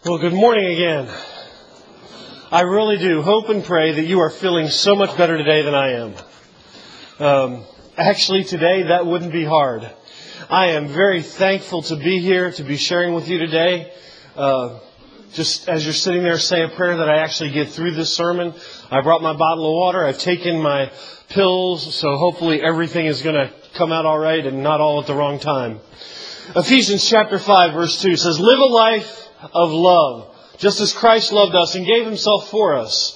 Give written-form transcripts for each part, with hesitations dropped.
Well, good morning again. I really do hope and pray that you are feeling so much better today than I am. Actually, today that wouldn't be hard. I am very thankful to be here, to be sharing with you today. Just as you're sitting there, say a prayer that I actually get through this sermon. I brought my bottle of water. I've taken my pills, so hopefully everything is going to come out all right and not all at the wrong time. Ephesians chapter 5, verse 2 says, "Live a life of love, just as Christ loved us and gave Himself for us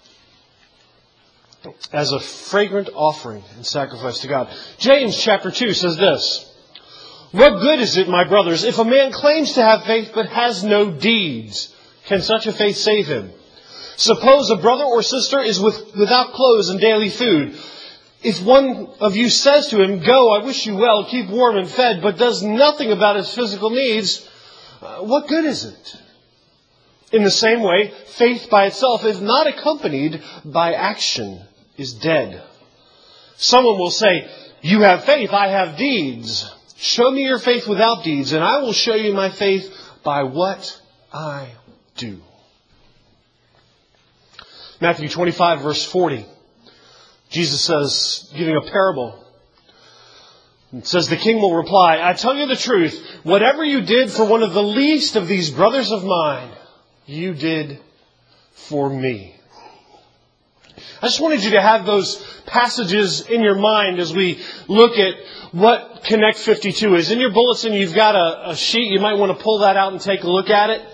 as a fragrant offering and sacrifice to God." James chapter 2 says this, "What good is it, my brothers, if a man claims to have faith but has no deeds? Can such a faith save him? Suppose a brother or sister is without clothes and daily food. If one of you says to him, 'Go, I wish you well, keep warm and fed,' but does nothing about his physical needs, what good is it? In the same way, faith by itself, if not accompanied by action, is dead. Someone will say, 'You have faith, I have deeds. Show me your faith without deeds, and I will show you my faith by what I do.'" Matthew 25, verse 40. Jesus says, giving a parable, it says, "The king will reply, 'I tell you the truth, whatever you did for one of the least of these brothers of mine, you did for me.'" I just wanted you to have those passages in your mind as we look at what Connect 52 is. In your bulletin, you've got a sheet. You might want to pull that out and take a look at it.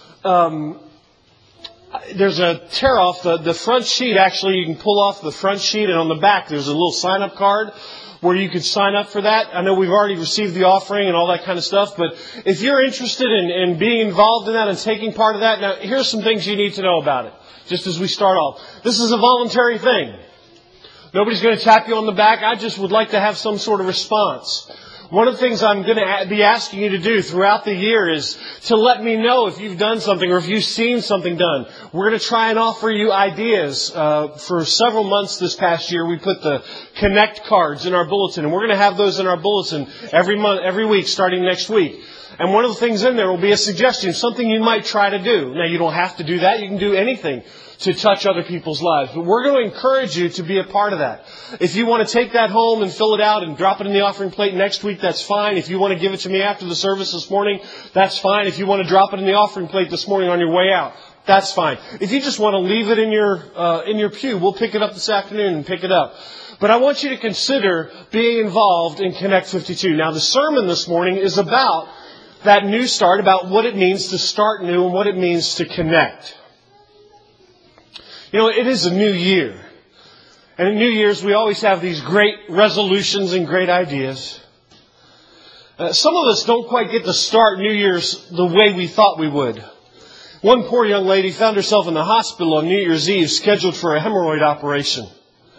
There's a tear off. The front sheet, actually, you can pull off the front sheet, and on the back, there's a little sign-up card where you could sign up for that. I know we've already received the offering and all that kind of stuff, but if you're interested in being involved in that and taking part of that, now here's some things you need to know about it, just as we start off. This is a voluntary thing. Nobody's going to tap you on the back. I just would like to have some sort of response. One of the things I'm going to be asking you to do throughout the year is to let me know if you've done something or if you've seen something done. We're going to try and offer you ideas. For several months this past year, we put the Connect cards in our bulletin, and we're going to have those in our bulletin every month, every week, starting next week. And one of the things in there will be a suggestion, something you might try to do. Now, you don't have to do that. You can do anything to touch other people's lives. But we're going to encourage you to be a part of that. If you want to take that home and fill it out and drop it in the offering plate next week, that's fine. If you want to give it to me after the service this morning, that's fine. If you want to drop it in the offering plate this morning on your way out, that's fine. If you just want to leave it in your pew, we'll pick it up this afternoon and pick it up. But I want you to consider being involved in Connect 52. Now, the sermon this morning is about that new start, about what it means to start new and what it means to connect. You know, it is a new year. And in New Year's, we always have these great resolutions and great ideas. Some of us don't quite get to start New Year's the way we thought we would. One poor young lady found herself in the hospital on New Year's Eve, scheduled for a hemorrhoid operation.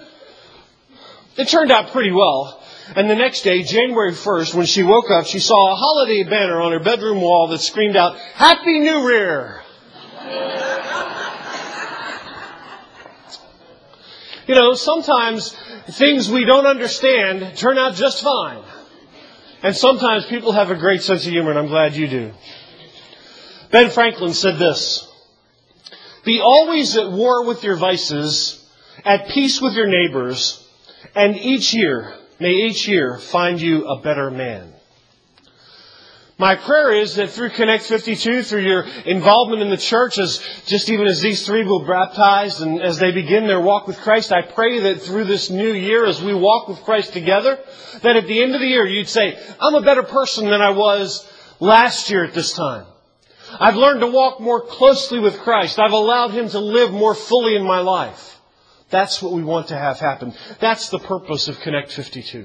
It turned out pretty well. And the next day, January 1st, when she woke up, she saw a holiday banner on her bedroom wall that screamed out, "Happy New Year!" You know, sometimes things we don't understand turn out just fine. And sometimes people have a great sense of humor, and I'm glad you do. Ben Franklin said this, "Be always at war with your vices, at peace with your neighbors, and may each year find you a better man." My prayer is that through Connect 52, through your involvement in the church, as these three will be baptized and as they begin their walk with Christ, I pray that through this new year, as we walk with Christ together, that at the end of the year you'd say, "I'm a better person than I was last year at this time. I've learned to walk more closely with Christ. I've allowed Him to live more fully in my life." That's what we want to have happen. That's the purpose of Connect 52.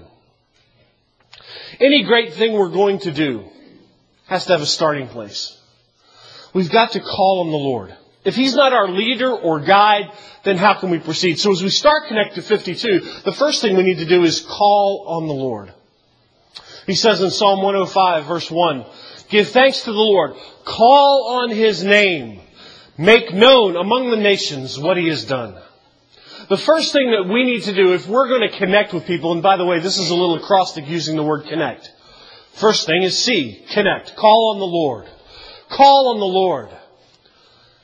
Any great thing we're going to do has to have a starting place. We've got to call on the Lord. If He's not our leader or guide, then how can we proceed? So as we start Connect to 52, the first thing we need to do is call on the Lord. He says in Psalm 105, verse 1, "Give thanks to the Lord. Call on His name. Make known among the nations what He has done." The first thing that we need to do if we're going to connect with people, and by the way, this is a little acrostic using the word connect. First thing is C, connect. Call on the Lord. Call on the Lord.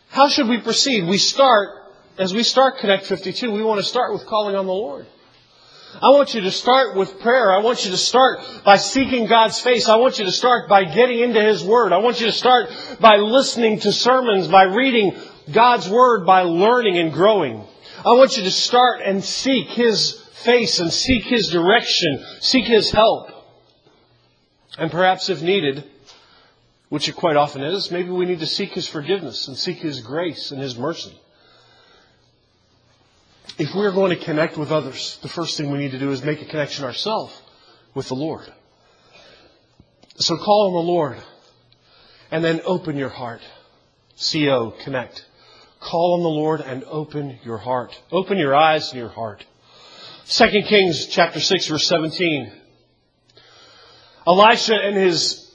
How should we proceed? As we start Connect 52, we want to start with calling on the Lord. I want you to start with prayer. I want you to start by seeking God's face. I want you to start by getting into His Word. I want you to start by listening to sermons, by reading God's Word, by learning and growing. I want you to start and seek His face and seek His direction, seek His help. And perhaps if needed, which it quite often is, maybe we need to seek His forgiveness and seek His grace and His mercy. If we're going to connect with others, the first thing we need to do is make a connection ourselves with the Lord. So call on the Lord and then open your heart. C-O, connect. Call on the Lord and open your heart. Open your eyes and your heart. 2 Kings chapter 6 verse 17. Elisha and his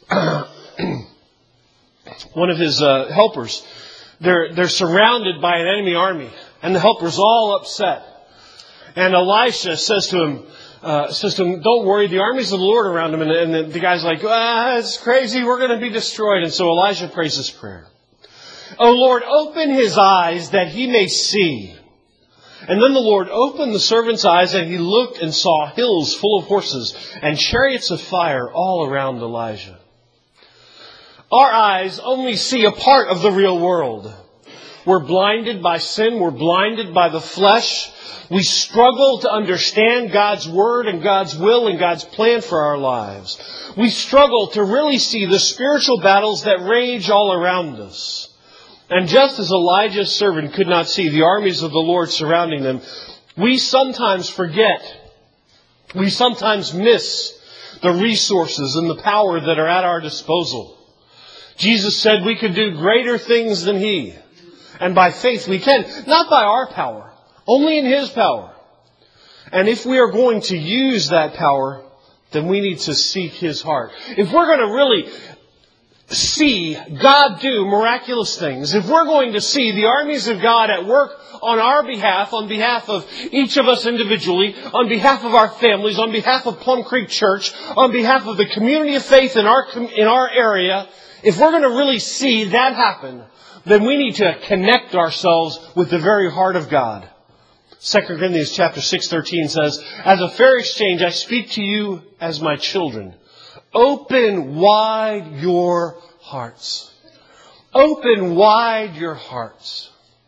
one of his helpers, they're surrounded by an enemy army. And the helper's all upset. And Elisha says to him, don't worry, the armies of the Lord around him. And the guy's like, it's crazy, we're going to be destroyed. And so Elijah prays this prayer. O Lord, open his eyes that he may see. And then the Lord opened the servant's eyes, and he looked and saw hills full of horses and chariots of fire all around Elijah. Our eyes only see a part of the real world. We're blinded by sin. We're blinded by the flesh. We struggle to understand God's Word and God's will and God's plan for our lives. We struggle to really see the spiritual battles that rage all around us. And just as Elijah's servant could not see the armies of the Lord surrounding them, we sometimes forget. We sometimes miss the resources and the power that are at our disposal. Jesus said we could do greater things than He. And by faith we can. Not by our power. Only in His power. And if we are going to use that power, then we need to seek His heart. If we're going to really see God do miraculous things, if we're going to see the armies of God at work on our behalf, on behalf of each of us individually, on behalf of our families, on behalf of Plum Creek Church, on behalf of the community of faith in our area, if we're going to really see that happen, then we need to connect ourselves with the very heart of God. 2 Corinthians chapter 6:13 says, as a fair exchange, I speak to you as my children. Open wide your hearts. Open wide your hearts.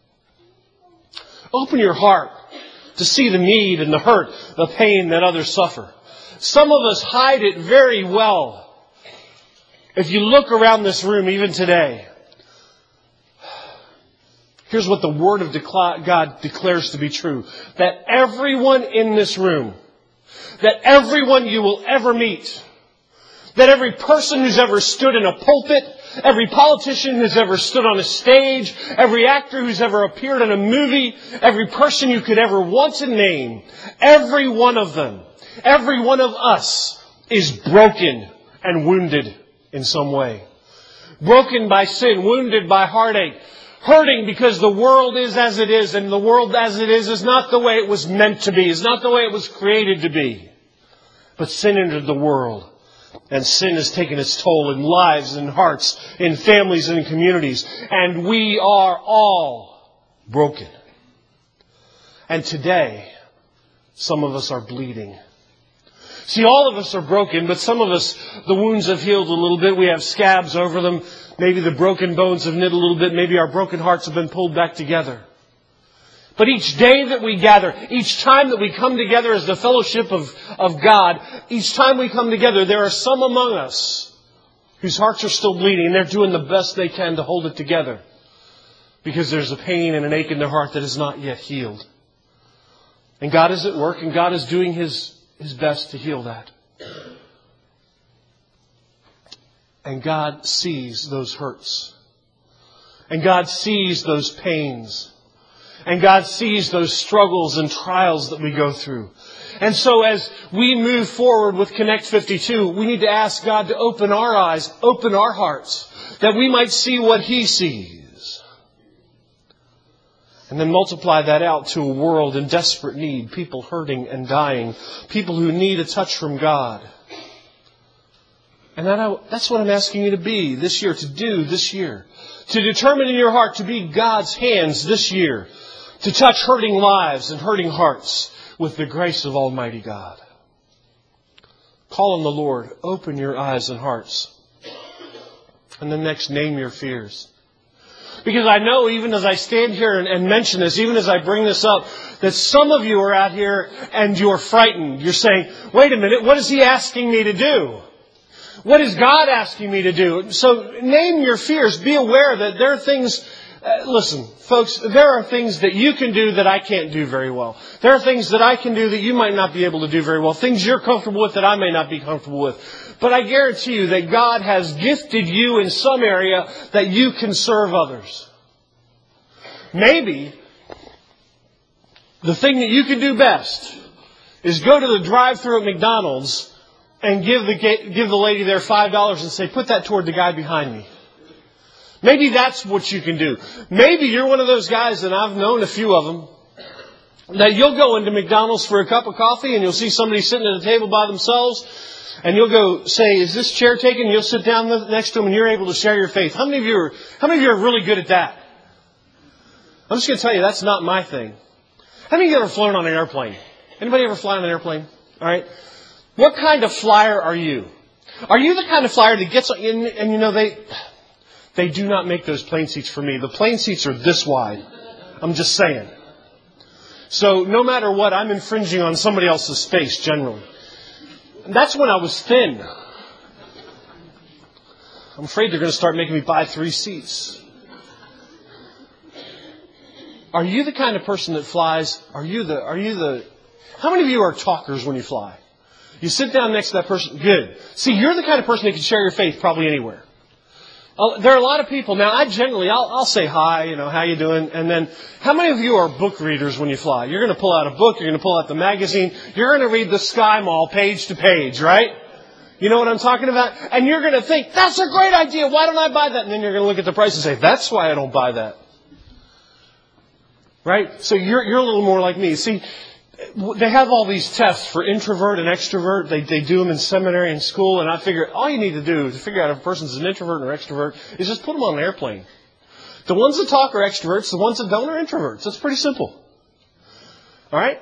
Open your heart to see the need and the hurt, the pain that others suffer. Some of us hide it very well. If you look around this room even today, here's what the Word of God declares to be true. That everyone in this room, that everyone you will ever meet, that every person who's ever stood in a pulpit, every politician who's ever stood on a stage, every actor who's ever appeared in a movie, every person you could ever want to name, every one of them, every one of us is broken and wounded in some way. Broken by sin, wounded by heartache, hurting because the world is as it is, and the world as it is not the way it was meant to be, is not the way it was created to be. But sin entered the world, and sin has taken its toll in lives and hearts, in families and communities, and we are all broken. And today, some of us are bleeding. See, all of us are broken, but some of us, the wounds have healed a little bit. We have scabs over them. Maybe the broken bones have knit a little bit. Maybe our broken hearts have been pulled back together. But each day that we gather, each time that we come together as the fellowship of God, each time we come together, there are some among us whose hearts are still bleeding, and they're doing the best they can to hold it together because there's a pain and an ache in their heart that is not yet healed. And God is at work, and God is doing His best to heal that. And God sees those hurts. And God sees those pains. And God sees those struggles and trials that we go through. And so as we move forward with Connect 52, we need to ask God to open our eyes, open our hearts, that we might see what He sees. And then multiply that out to a world in desperate need, people hurting and dying, people who need a touch from God. And that's what I'm asking you to be this year, to do this year. To determine in your heart to be God's hands this year. To touch hurting lives and hurting hearts with the grace of Almighty God. Call on the Lord. Open your eyes and hearts. And then next, name your fears. Because I know even as I stand here and mention this, even as I bring this up, that some of you are out here and you're frightened. You're saying, wait a minute, what is He asking me to do? What is God asking me to do? So name your fears. Be aware that there are things... listen, folks, there are things that you can do that I can't do very well. There are things that I can do that you might not be able to do very well. Things you're comfortable with that I may not be comfortable with. But I guarantee you that God has gifted you in some area that you can serve others. Maybe the thing that you can do best is go to the drive-thru at McDonald's and give the lady there $5 and say, put that toward the guy behind me. Maybe that's what you can do. Maybe you're one of those guys, and I've known a few of them, that you'll go into McDonald's for a cup of coffee and you'll see somebody sitting at a table by themselves and you'll go say, is this chair taken? And you'll sit down next to them and you're able to share your faith. How many of you are really good at that? I'm just going to tell you, that's not my thing. How many of you ever flown on an airplane? Anybody ever fly on an airplane? All right. What kind of flyer are you? Are you the kind of flyer that gets in and you know they do not make those plane seats for me. The plane seats are this wide. I'm just saying. So no matter what, I'm infringing on somebody else's space generally. And that's when I was thin. I'm afraid they're going to start making me buy 3 seats. Are you the kind of person that flies? How many of you are talkers when you fly? You sit down next to that person. Good. See, you're the kind of person that can share your faith probably anywhere. There are a lot of people. Now, I'll say hi, how you doing? And then, how many of you are book readers when you fly? You're going to pull out a book, you're going to pull out the magazine, you're going to read the Sky Mall page to page, right? You know what I'm talking about? And you're going to think, that's a great idea, why don't I buy that? And then you're going to look at the price and say, that's why I don't buy that. Right? So you're a little more like me. See, they have all these tests for introvert and extrovert. They do them in seminary and school. And I figure all you need to do to figure out if a person's an introvert or extrovert is just put them on an airplane. The ones that talk are extroverts. The ones that don't are introverts. That's pretty simple. All right?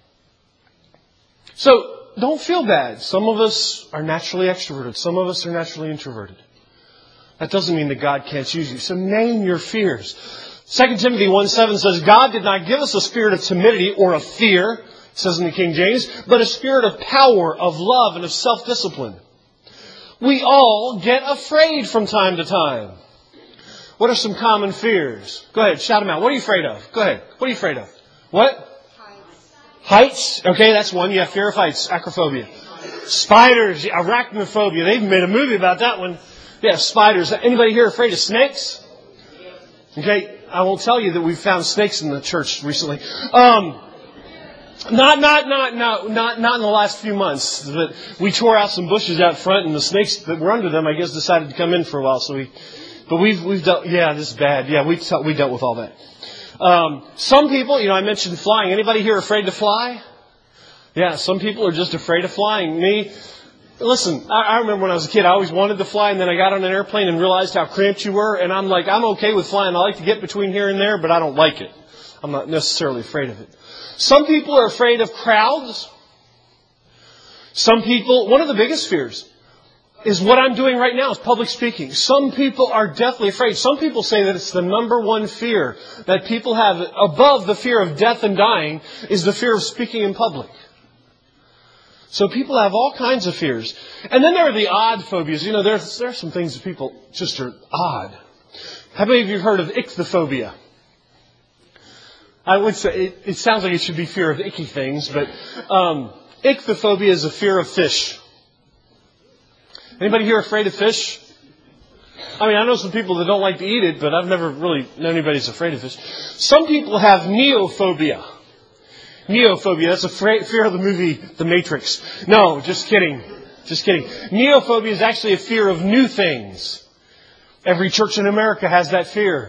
So don't feel bad. Some of us are naturally extroverted. Some of us are naturally introverted. That doesn't mean that God can't use you. So name your fears. 2 Timothy 1:7 says, God did not give us a spirit of timidity or of fear, it says in the King James, but a spirit of power, of love, and of self-discipline. We all get afraid from time to time. What are some common fears? Go ahead, shout them out. What are you afraid of? Go ahead. What are you afraid of? What? Heights. Okay, that's one. Yeah, fear of heights. Acrophobia. Spiders. Arachnophobia. They even made a movie about that one. Yeah, spiders. Anybody here afraid of snakes? Okay, I won't tell you that we've found snakes in the church recently. Not in the last few months. But we tore out some bushes out front, and the snakes that were under them, I guess, decided to come in for a while. We've dealt. Yeah, this is bad. Yeah, we dealt with all that. Some people, I mentioned flying. Anybody here afraid to fly? Yeah, some people are just afraid of flying. Me. Listen, I remember when I was a kid, I always wanted to fly, and then I got on an airplane and realized how cramped you were, and I'm like, I'm okay with flying. I like to get between here and there, but I don't like it. I'm not necessarily afraid of it. Some people are afraid of crowds. Some people, one of the biggest fears is what I'm doing right now is public speaking. Some people are deathly afraid. Some people say that it's the number one fear that people have above the fear of death and dying is the fear of speaking in public. So people have all kinds of fears. And then there are the odd phobias. There are some things that people just are odd. How many of you have heard of ichthyophobia? I would say it sounds like it should be fear of icky things, but ichthyophobia is a fear of fish. Anybody here afraid of fish? I mean, I know some people that don't like to eat it, but I've never really known anybody who's afraid of fish. Some people have neophobia. Neophobia, that's a fear of the movie The Matrix. No, just kidding. Just kidding. Neophobia is actually a fear of new things. Every church in America has that fear.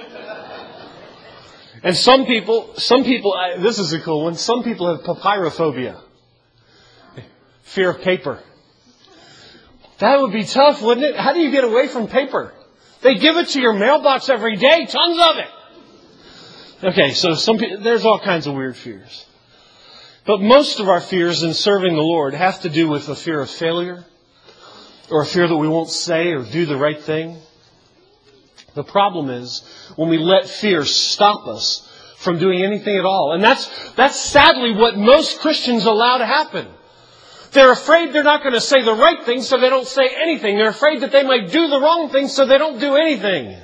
And some people, this is a cool one, some people have papyrophobia. Fear of paper. That would be tough, wouldn't it? How do you get away from paper? They give it to your mailbox every day, tons of it. Okay, so there's all kinds of weird fears. But most of our fears in serving the Lord have to do with a fear of failure, or a fear that we won't say or do the right thing. The problem is when we let fear stop us from doing anything at all. And that's sadly what most Christians allow to happen. They're afraid they're not going to say the right thing, so they don't say anything. They're afraid that they might do the wrong thing, so they don't do anything.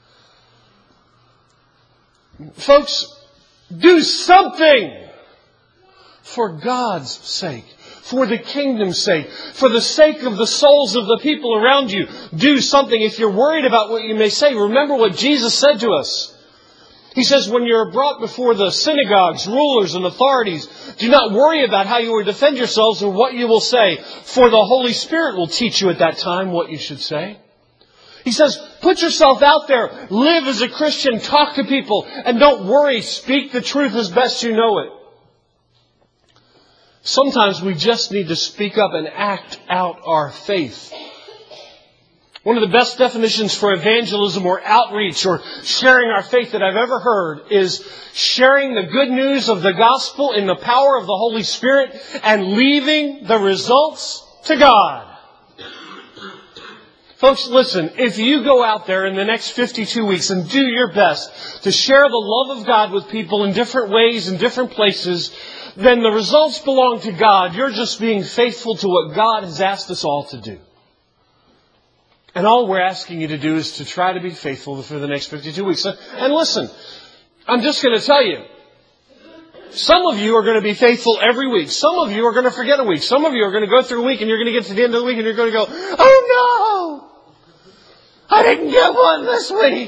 Folks, do something for God's sake, for the kingdom's sake, for the sake of the souls of the people around you. Do something. If you're worried about what you may say, remember what Jesus said to us. He says, when you're brought before the synagogues, rulers and authorities, do not worry about how you will defend yourselves or what you will say, for the Holy Spirit will teach you at that time what you should say. He says, put yourself out there, live as a Christian, talk to people, and don't worry, speak the truth as best you know it. Sometimes we just need to speak up and act out our faith. One of the best definitions for evangelism or outreach or sharing our faith that I've ever heard is sharing the good news of the gospel in the power of the Holy Spirit and leaving the results to God. Folks, listen, if you go out there in the next 52 weeks and do your best to share the love of God with people in different ways, in different places, then the results belong to God. You're just being faithful to what God has asked us all to do. And all we're asking you to do is to try to be faithful for the next 52 weeks. And listen, I'm just going to tell you, some of you are going to be faithful every week. Some of you are going to forget a week. Some of you are going to go through a week and you're going to get to the end of the week and you're going to go, oh no, I didn't get one this week.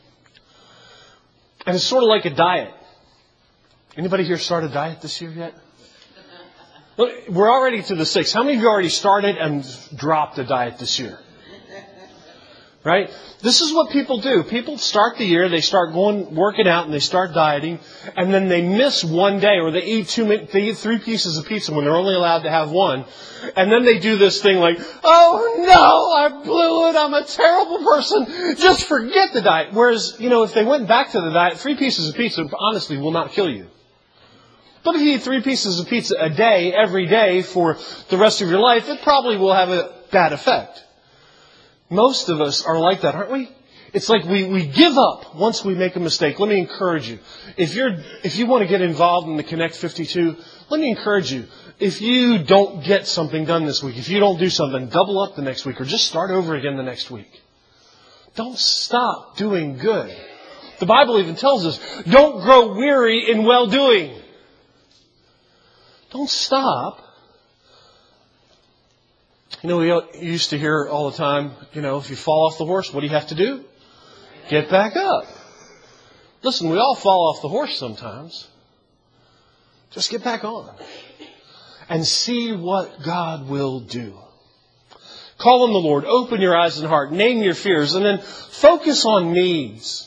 And it's sort of like a diet. Anybody here start a diet this year yet? We're already to the 6th. How many of you already started and dropped a diet this year? Right? This is what people do. People start the year, they start working out, and they start dieting, and then they miss one day, or they eat 3 pieces of pizza when they're only allowed to have one, and then they do this thing like, oh no, I blew it, I'm a terrible person, just forget the diet. Whereas, if they went back to the diet, 3 pieces of pizza, honestly, will not kill you. But if you eat 3 pieces of pizza a day, every day, for the rest of your life, it probably will have a bad effect. Most of us are like that, aren't we? It's like we give up once we make a mistake. Let me encourage you. If you want to get involved in the Connect 52, let me encourage you. If you don't get something done this week, if you don't do something, double up the next week or just start over again the next week. Don't stop doing good. The Bible even tells us, don't grow weary in well-doing. Don't stop. We used to hear all the time, if you fall off the horse, what do you have to do? Get back up. Listen, we all fall off the horse sometimes. Just get back on. And see what God will do. Call on the Lord. Open your eyes and heart. Name your fears. And then focus on needs.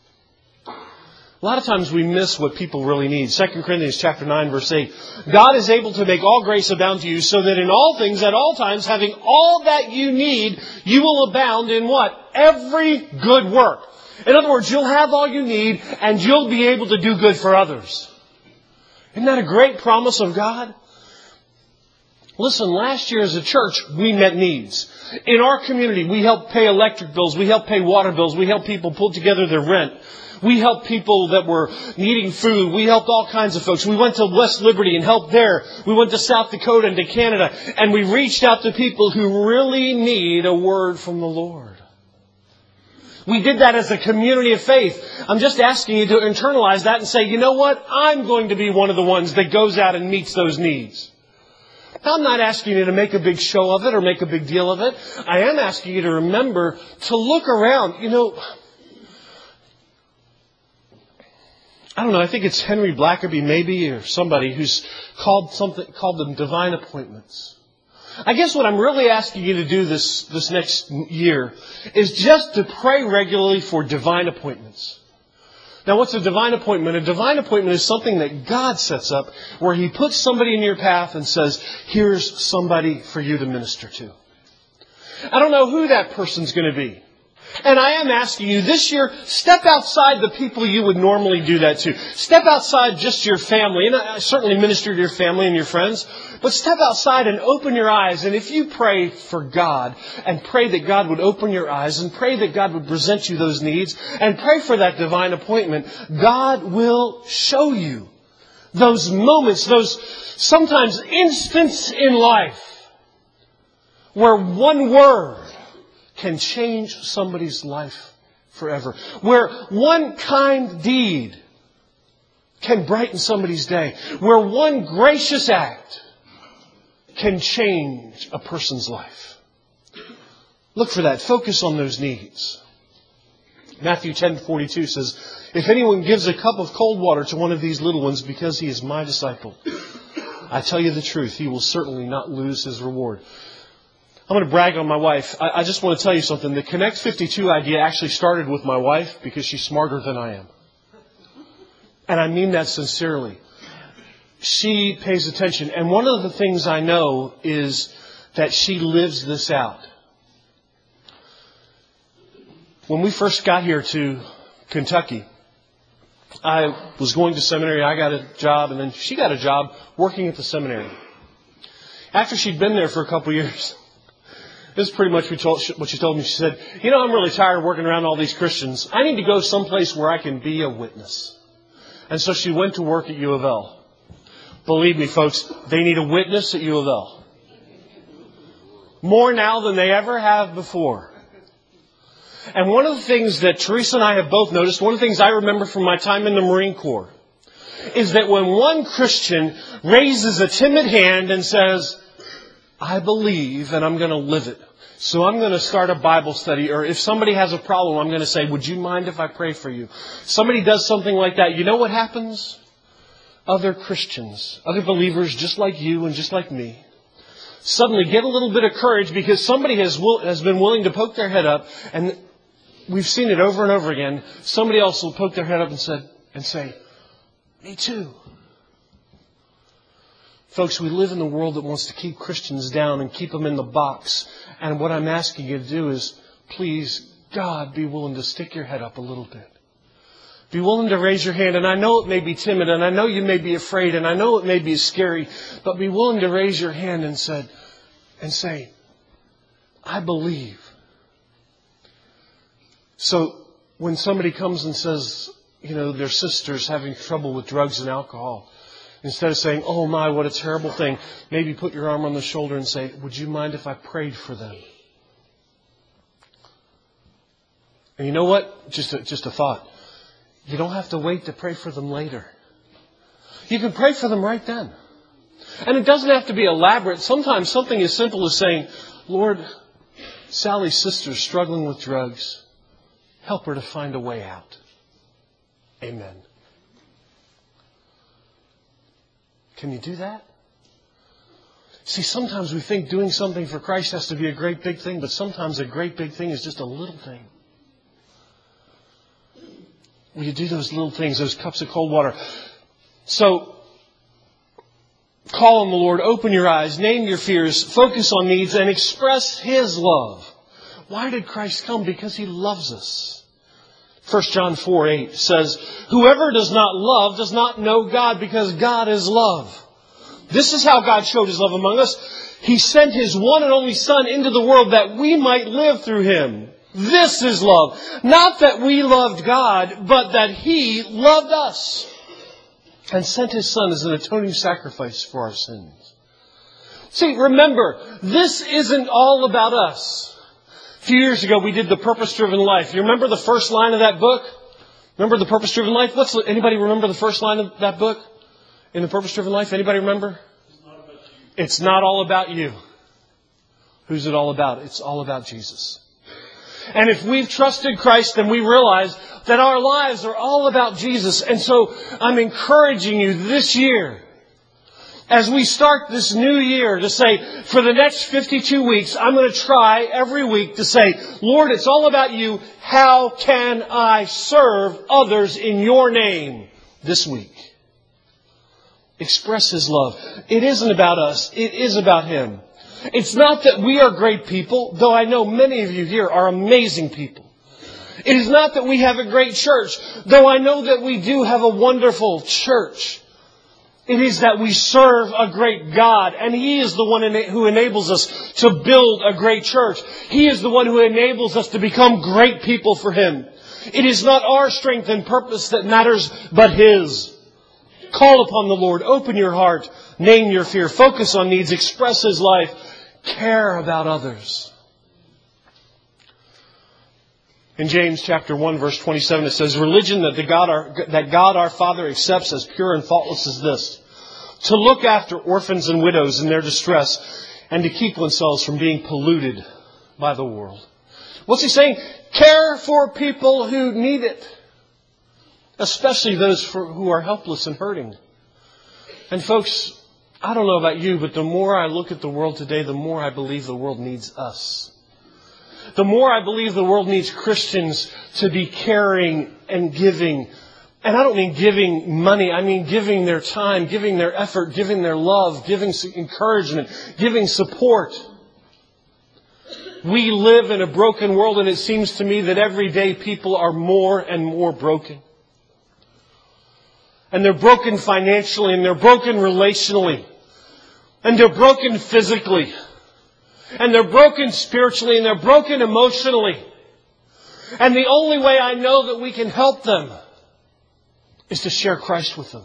A lot of times we miss what people really need. 2 Corinthians chapter 9, verse 8. God is able to make all grace abound to you, so that in all things, at all times, having all that you need, you will abound in what? Every good work. In other words, you'll have all you need, and you'll be able to do good for others. Isn't that a great promise of God? Listen, last year as a church, we met needs. In our community, we helped pay electric bills, we helped pay water bills, we helped people pull together their rent. We helped people that were needing food. We helped all kinds of folks. We went to West Liberty and helped there. We went to South Dakota and to Canada. And we reached out to people who really need a word from the Lord. We did that as a community of faith. I'm just asking you to internalize that and say, you know what? I'm going to be one of the ones that goes out and meets those needs. I'm not asking you to make a big show of it or make a big deal of it. I am asking you to remember to look around. I don't know, I think it's Henry Blackaby maybe or somebody who's called them divine appointments. I guess what I'm really asking you to do this next year is just to pray regularly for divine appointments. Now, what's a divine appointment? A divine appointment is something that God sets up where He puts somebody in your path and says, here's somebody for you to minister to. I don't know who that person's going to be. And I am asking you this year, step outside the people you would normally do that to. Step outside just your family. And I certainly minister to your family and your friends. But step outside and open your eyes. And if you pray for God and pray that God would open your eyes and pray that God would present you those needs and pray for that divine appointment, God will show you those moments, those sometimes instants in life where one word can change somebody's life forever. Where one kind deed can brighten somebody's day. Where one gracious act can change a person's life. Look for that. Focus on those needs. Matthew 10:42 says, "If anyone gives a cup of cold water to one of these little ones because he is my disciple, I tell you the truth, he will certainly not lose his reward." I'm going to brag on my wife. I just want to tell you something. The Connect 52 idea actually started with my wife because she's smarter than I am. And I mean that sincerely. She pays attention. And one of the things I know is that she lives this out. When we first got here to Kentucky, I was going to seminary. I got a job, and then she got a job working at the seminary. After she'd been there for a couple years, this is pretty much what she told me. She said, I'm really tired of working around all these Christians. I need to go someplace where I can be a witness. And so she went to work at U of L. Believe me, folks, they need a witness at U of L. More now than they ever have before. And one of the things that Teresa and I have both noticed, one of the things I remember from my time in the Marine Corps, is that when one Christian raises a timid hand and says, I believe and I'm going to live it. So I'm going to start a Bible study. Or if somebody has a problem, I'm going to say, would you mind if I pray for you? Somebody does something like that. You know what happens? Other Christians, other believers just like you and just like me, suddenly get a little bit of courage because somebody has been willing to poke their head up. And we've seen it over and over again. Somebody else will poke their head up and say, me too. Folks, we live in a world that wants to keep Christians down and keep them in the box. And what I'm asking you to do is, please, God, be willing to stick your head up a little bit. Be willing to raise your hand. And I know it may be timid, and I know you may be afraid, and I know it may be scary, but be willing to raise your hand and say, I believe. So when somebody comes and says, their sister's having trouble with drugs and alcohol, instead of saying, oh my, what a terrible thing, maybe put your arm on the shoulder and say, would you mind if I prayed for them? And you know what? Just a thought. You don't have to wait to pray for them later. You can pray for them right then. And it doesn't have to be elaborate. Sometimes something as simple as saying, Lord, Sally's sister's struggling with drugs. Help her to find a way out. Amen. Can you do that? See, sometimes we think doing something for Christ has to be a great big thing, but sometimes a great big thing is just a little thing. Will you do those little things, those cups of cold water? So, call on the Lord, open your eyes, name your fears, focus on needs, and express His love. Why did Christ come? Because He loves us. 1 John 4:8 says, whoever does not love does not know God, because God is love. This is how God showed His love among us. He sent His one and only Son into the world that we might live through Him. This is love. Not that we loved God, but that He loved us and sent His Son as an atoning sacrifice for our sins. See, remember, this isn't all about us. A few years ago, we did The Purpose-Driven Life. You remember the first line of that book? Remember The Purpose-Driven Life? Anybody remember the first line of that book? In The Purpose-Driven Life? Anybody remember? It's not all about you. Who's it all about? It's all about Jesus. And if we've trusted Christ, then we realize that our lives are all about Jesus. And so I'm encouraging you this year, as we start this new year, to say, for the next 52 weeks, I'm going to try every week to say, Lord, it's all about you. How can I serve others in your name this week? Express His love. It isn't about us. It is about Him. It's not that we are great people, though I know many of you here are amazing people. It is not that we have a great church, though I know that we do have a wonderful church. It is that we serve a great God, and He is the one who enables us to build a great church. He is the one who enables us to become great people for Him. It is not our strength and purpose that matters, but His. Call upon the Lord. Open your heart. Name your fear. Focus on needs. Express His life. Care about others. In James chapter 1 verse 27 it says, religion that God our Father accepts as pure and faultless is this: to look after orphans and widows in their distress and to keep oneself from being polluted by the world. What's he saying? Care for people who need it. Especially those who are helpless and hurting. And folks, I don't know about you, but the more I look at the world today, the more I believe the world needs us. The more I believe the world needs Christians to be caring and giving. And I don't mean giving money. I mean giving their time, giving their effort, giving their love, giving encouragement, giving support. We live in a broken world, and it seems to me that every day people are more and more broken. And they're broken financially, and they're broken relationally, and they're broken physically, and they're broken spiritually, and they're broken emotionally. And the only way I know that we can help them is to share Christ with them.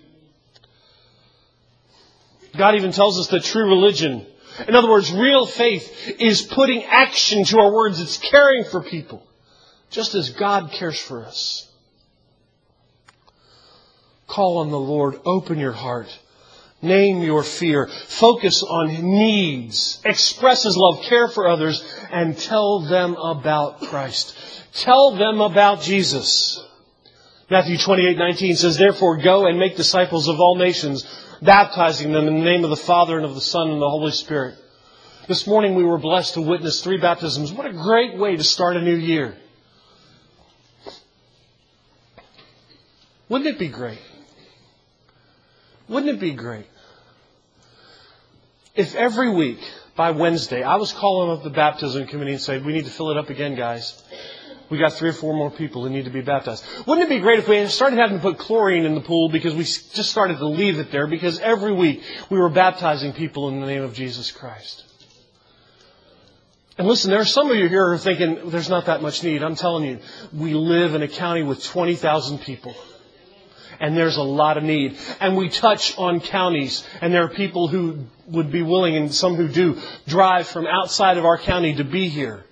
God even tells us that true religion, in other words, real faith, is putting action to our words. It's caring for people, just as God cares for us. Call on the Lord. Open your heart. Name your fear. Focus on needs. Express His love. Care for others. And tell them about Christ. Tell them about Jesus. Matthew 28:19 says, therefore go and make disciples of all nations, baptizing them in the name of the Father and of the Son and the Holy Spirit. This morning we were blessed to witness 3 baptisms. What a great way to start a new year. Wouldn't it be great? Wouldn't it be great if every week by Wednesday I was calling up the baptism committee and saying, we need to fill it up again, guys. We got 3 or 4 more people who need to be baptized. Wouldn't it be great if we started having to put chlorine in the pool because we just started to leave it there, because every week we were baptizing people in the name of Jesus Christ? And listen, there are some of you here who are thinking there's not that much need. I'm telling you, we live in a county with 20,000 people. And there's a lot of need. And we touch on counties. And there are people who would be willing, and some who do, drive from outside of our county to be here.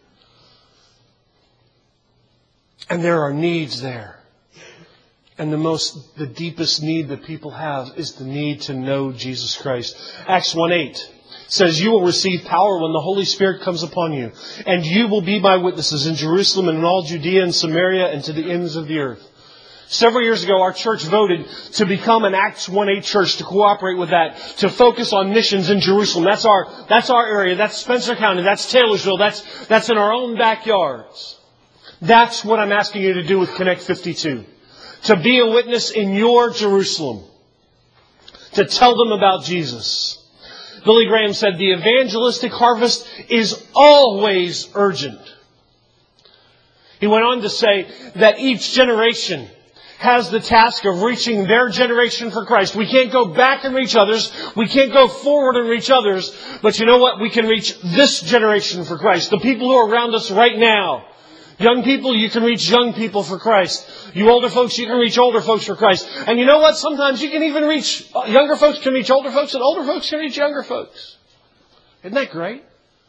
And there are needs there. And the deepest need that people have is the need to know Jesus Christ. Acts 1:8 says, you will receive power when the Holy Spirit comes upon you. And you will be my witnesses in Jerusalem and in all Judea and Samaria and to the ends of the earth. Several years ago, our church voted to become an Acts 1:8 church, to cooperate with that, to focus on missions in Jerusalem. That's our area. That's Spencer County. That's Taylorsville. That's in our own backyards. That's what I'm asking you to do with Connect 52. To be a witness in your Jerusalem. To tell them about Jesus. Billy Graham said, the evangelistic harvest is always urgent. He went on to say that each generation has the task of reaching their generation for Christ. We can't go back and reach others. We can't go forward and reach others. But you know what? We can reach this generation for Christ. The people who are around us right now. Young people, you can reach young people for Christ. You older folks, you can reach older folks for Christ. And you know what? Sometimes you can even reach, younger folks can reach older folks, and older folks can reach younger folks. Isn't that great?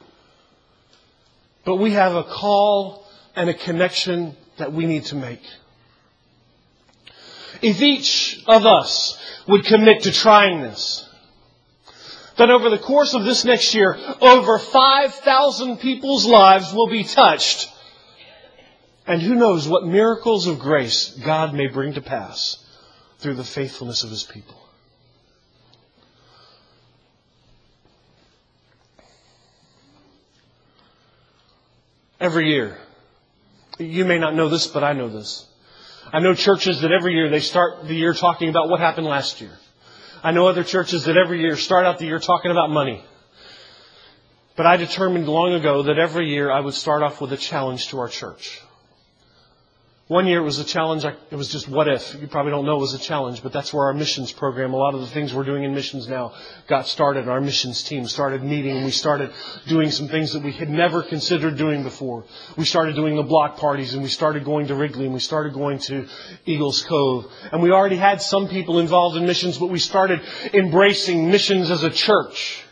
But we have a call and a connection that we need to make. If each of us would commit to trying this, then over the course of this next year, over 5,000 people's lives will be touched. And who knows what miracles of grace God may bring to pass through the faithfulness of His people. Every year, you may not know this, but I know this. I know churches that every year they start the year talking about what happened last year. I know other churches that every year start out the year talking about money. But I determined long ago that every year I would start off with a challenge to our church. One year it was a challenge. It was just what if. You probably don't know it was a challenge, but that's where our missions program, a lot of the things we're doing in missions now, got started. Our missions team started meeting, and we started doing some things that we had never considered doing before. We started doing the block parties, and we started going to Wrigley, and we started going to Eagles Cove. And we already had some people involved in missions, but we started embracing missions as a church.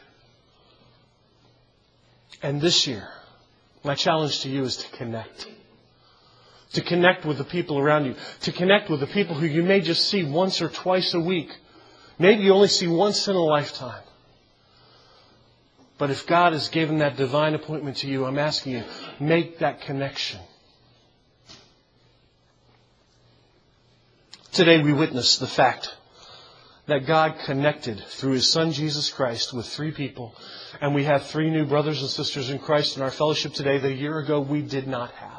And this year, my challenge to you is to connect. To connect with the people around you. To connect with the people who you may just see once or twice a week. Maybe you only see once in a lifetime. But if God has given that divine appointment to you, I'm asking you, make that connection. Today we witness the fact that God connected through His Son Jesus Christ with 3 people. And we have 3 new brothers and sisters in Christ in our fellowship today that a year ago we did not have.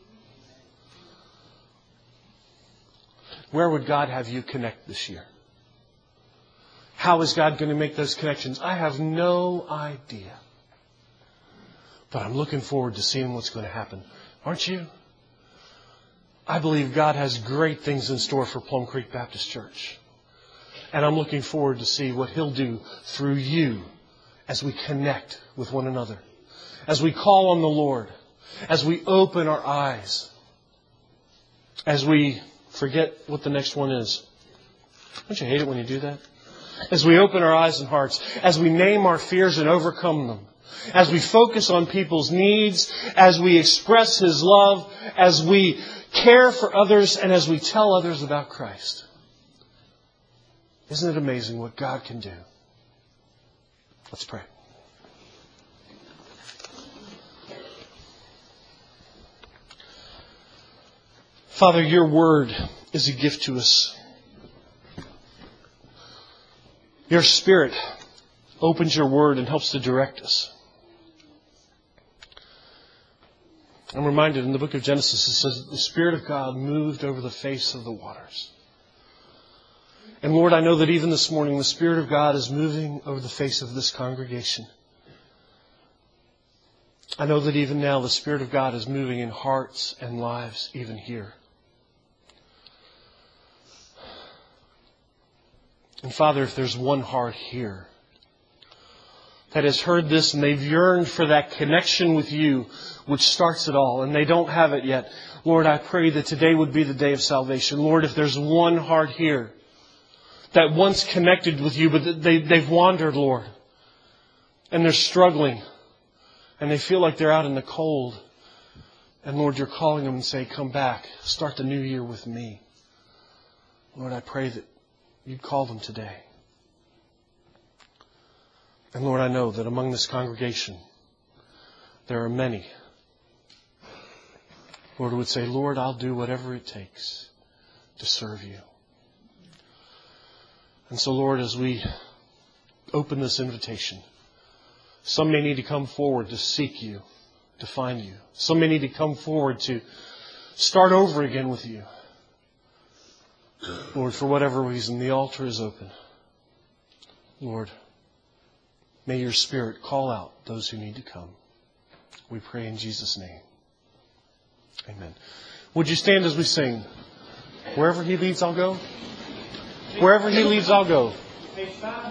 Where would God have you connect this year? How is God going to make those connections? I have no idea. But I'm looking forward to seeing what's going to happen. Aren't you? I believe God has great things in store for Plum Creek Baptist Church. And I'm looking forward to see what He'll do through you as we connect with one another. As we call on the Lord. As we open our eyes. As we forget what the next one is. Don't you hate it when you do that? As we open our eyes and hearts, as we name our fears and overcome them, as we focus on people's needs, as we express His love, as we care for others, and as we tell others about Christ. Isn't it amazing what God can do? Let's pray. Father, Your Word is a gift to us. Your Spirit opens Your Word and helps to direct us. I'm reminded in the book of Genesis, it says that the Spirit of God moved over the face of the waters. And Lord, I know that even this morning, the Spirit of God is moving over the face of this congregation. I know that even now, the Spirit of God is moving in hearts and lives, even here. And Father, if there's one heart here that has heard this and they've yearned for that connection with You, which starts it all, and they don't have it yet, Lord, I pray that today would be the day of salvation. Lord, if there's one heart here that once connected with You, but they've wandered, Lord, and they're struggling, and they feel like they're out in the cold, and Lord, You're calling them and say, come back, start the new year with Me. Lord, I pray that You'd call them today. And Lord, I know that among this congregation, there are many, Lord, who would say, Lord, I'll do whatever it takes to serve You. And so, Lord, as we open this invitation, some may need to come forward to seek You, to find You. Some may need to come forward to start over again with You. Lord, for whatever reason, the altar is open. Lord, may Your Spirit call out those who need to come. We pray in Jesus' name. Amen. Would you stand as we sing? Wherever He leads, I'll go. Wherever He leads, I'll go.